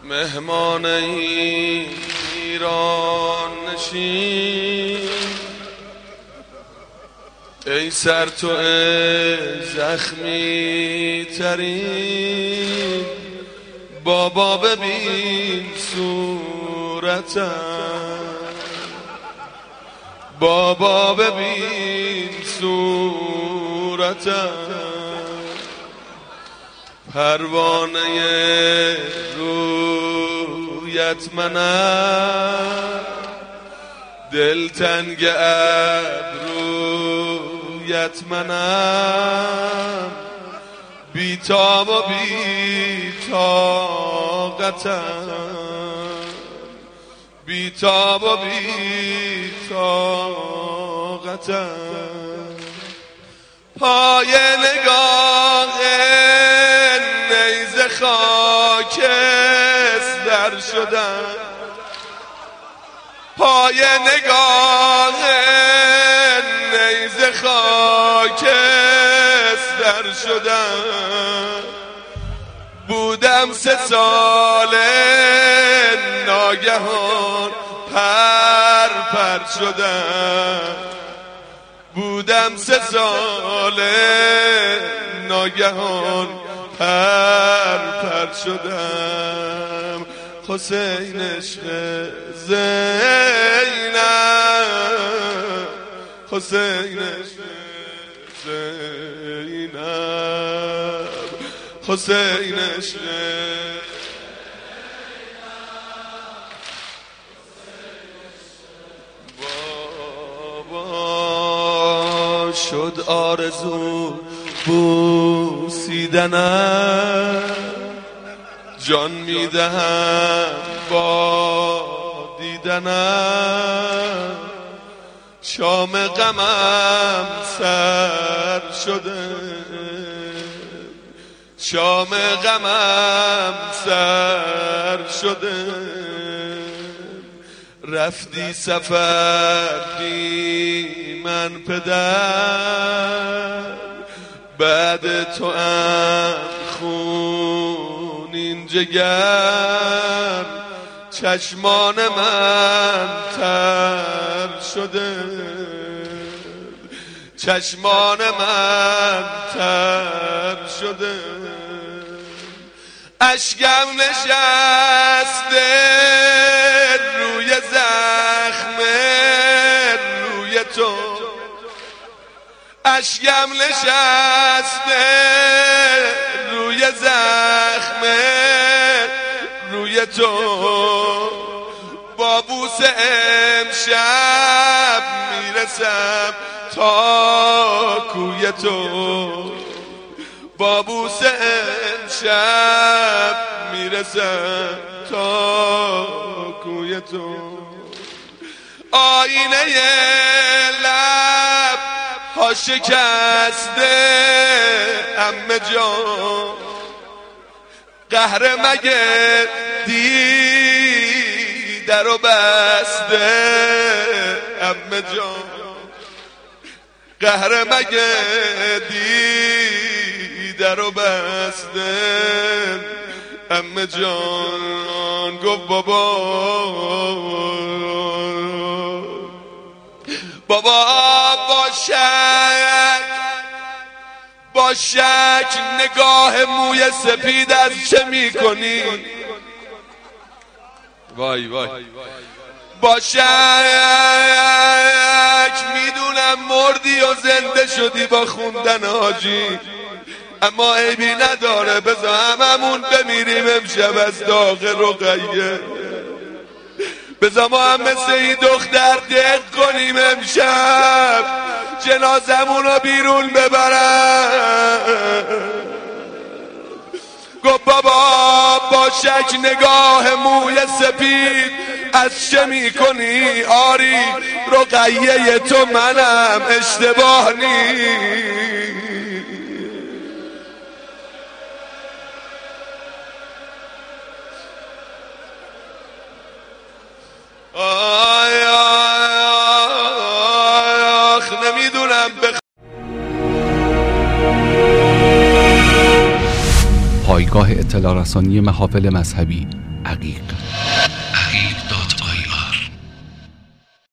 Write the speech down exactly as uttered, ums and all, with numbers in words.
مهمان ایران نشین، ای سر تو زخمی ترین، بابا ببین صورتم، بابا ببین صورتم، پروانه رویت منم، دلتنگ ابرویت منم، بی‌تاب و بی‌طاقتم، بی‌تاب و بی‌طاقتم، پای نگاه نیزه خاکستر شدم، پای نگاه نیزه خاکستر شدم، بودم سه ساله ناگهان پر پر شدم، بودم سه ساله ناگهان پر پر شدم، حسین عشق زینب، حسین عشق زینب، حسین عشق بابا شد آرزو بوسیدنم، جان میدهم با دیدنم، شام غمم سر شده، شام غمم سر شده، رفتی سفر بی من پدر، بعد تو ام خونین جگر، چشمان من تر شده، چشمان من تر شده، اشکم نشسته روی زخم روی تو، اشکم نشسته روی زخم روی تو، با بوسه امشب میرسم تا کوی تو، با بوسه امشب میرسم تا کوی تو، آینه لب ها شکسته عمه جان، قهر مگه دیده رو بسته عمه جان، قهر مگه دیده رو بسته عمه جان، گفت بابا بابا با شک با شک نگاه موی سپید از چه میکنی، وای وای با شک میدونم مردی و زنده شدی با خوندن حاجی، اما عیبی نداره بذار هممون بمیریم امشب از داغ رقیه، بذار ما هم مثل این دختر دق کنیم امشب جنازمون رو بیرون ببرن. گفت بابا با شک نگاه موی سپید از چه میکنی، آری رقیه تو منم اشتباه نیست. آی آی آخ نمیدونم بخ... پایگاه اطلاع رسانی محافل مذهبی عقیق.